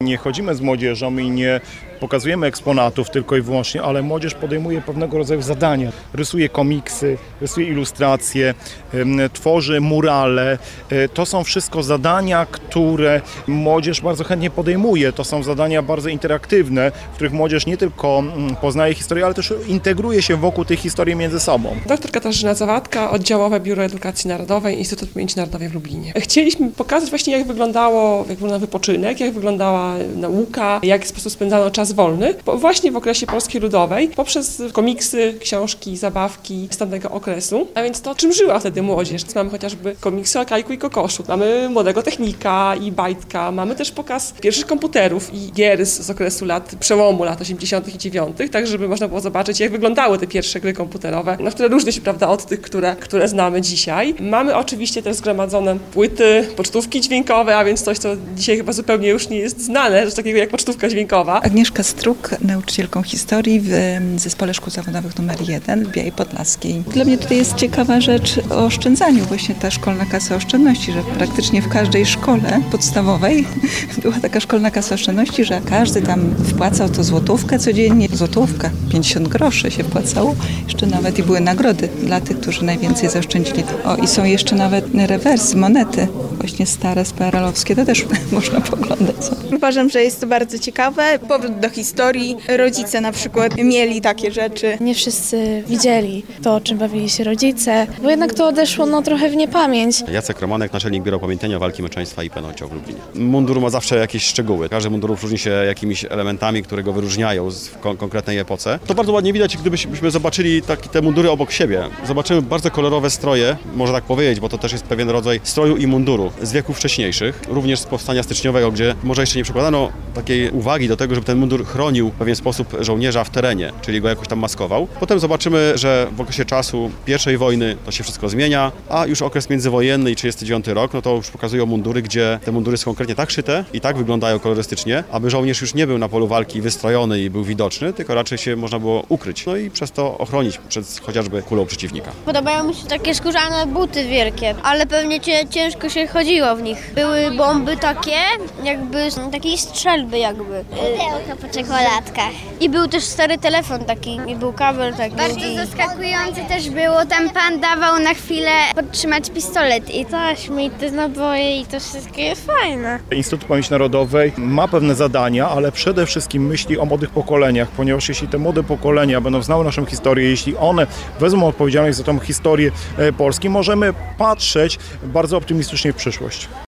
nie chodzimy z młodzieżą i nie pokazujemy eksponatów tylko i wyłącznie, ale młodzież podejmuje pewnego rodzaju zadania. Rysuje komiksy, rysuje ilustracje, tworzy murale. To są wszystko zadania, które młodzież bardzo chętnie podejmuje. To są zadania bardzo interaktywne, w których młodzież nie tylko poznaje historię, ale też integruje się wokół tej historii między sobą. Dr Katarzyna Zawadka, Oddziałowe Biuro Edukacji Narodowej, Instytut Pamięci Narodowej w Lublinie. Chcieliśmy pokazać właśnie, jak wyglądał wypoczynek, jak wyglądała nauka, w jaki sposób spędzano czas wolny, właśnie w okresie Polski Ludowej, poprzez komiksy, książki, zabawki z tamtego okresu. A więc to, czym żyła wtedy młodzież. Mamy chociażby komiksy o Kajku i Kokoszu, mamy Młodego Technika i Bajtka, mamy też pokaz pierwszych komputerów i gier z okresu przełomu lat 80. i 90., tak żeby można było zobaczyć, jak wyglądały te pierwsze gry komputerowe, które różnią się, prawda, od tych, które znamy dzisiaj. Mamy oczywiście też zgromadzone płyty, pocztówki dźwiękowe, a więc coś, co dzisiaj chyba zupełnie już nie jest znane, coś takiego jak pocztówka dźwiękowa. Agnieszka Struk, nauczycielką historii w Zespole Szkół Zawodowych nr 1 w Białej Podlaskiej. Dla mnie tutaj jest ciekawa rzecz o oszczędzaniu, właśnie ta szkolna kasa oszczędności, że praktycznie w każdej szkole podstawowej była taka szkolna kasa oszczędności, że każdy tam wpłacał to złotówkę codziennie. Złotówka, 50 groszy się wpłacało. Jeszcze nawet i były nagrody dla tych, którzy najwięcej zaoszczędzili. O, i są jeszcze nawet rewersy, monety, właśnie stare, PRL-owskie, to też można poglądać. Uważam, że jest to bardzo ciekawe. Powrót do historii. Rodzice na przykład mieli takie rzeczy. Nie wszyscy widzieli to, o czym bawili się rodzice, bo jednak to odeszło trochę w niepamięć. Jacek Romanek, naczelnik Biura Upamiętnienia Walki Męczeństwa i PNOcio w Lublinie. Mundur ma zawsze jakieś szczegóły. Każdy mundur różni się jakimiś elementami, które go wyróżniają w konkretnej epoce. To bardzo ładnie widać, gdybyśmy zobaczyli te mundury obok siebie. Zobaczymy bardzo kolorowe stroje, można tak powiedzieć, bo to też jest pewien rodzaj stroju i munduru z wieków wcześniejszych, również z powstania styczniowego, gdzie może jeszcze nie przykładano takiej uwagi do tego, żeby ten mundur chronił w pewien sposób żołnierza w terenie, czyli go jakoś tam maskował. Potem zobaczymy, że w okresie czasu I wojny to się wszystko zmienia, a już okres międzywojenny i 39 rok, no to już pokazują mundury, gdzie te mundury są konkretnie tak szyte i tak wyglądają kolorystycznie, aby żołnierz już nie był na polu walki wystrojony i był widoczny, tylko raczej się można było ukryć, no i przez to ochronić przed chociażby kulą przeciwnika. Podobają mi się takie skórzane buty wielkie, ale pewnie ciężko się chodziło w nich. Były bomby takie, jakby takiej strzelby jakby. Pudełka po czekoladkach. I był też stary telefon taki, i był kabel taki. Bardzo zaskakujące też było, tam pan dawał na chwilę podtrzymać pistolet i Taśmy, te naboje i to wszystko jest fajne. Instytut Pamięci Narodowej ma pewne zadania, ale przede wszystkim myśli o młodych pokoleniach, ponieważ jeśli te młode pokolenia będą znały naszą historię, jeśli one wezmą odpowiedzialność za tą historię Polski, możemy patrzeć bardzo optymistycznie w przyszłość.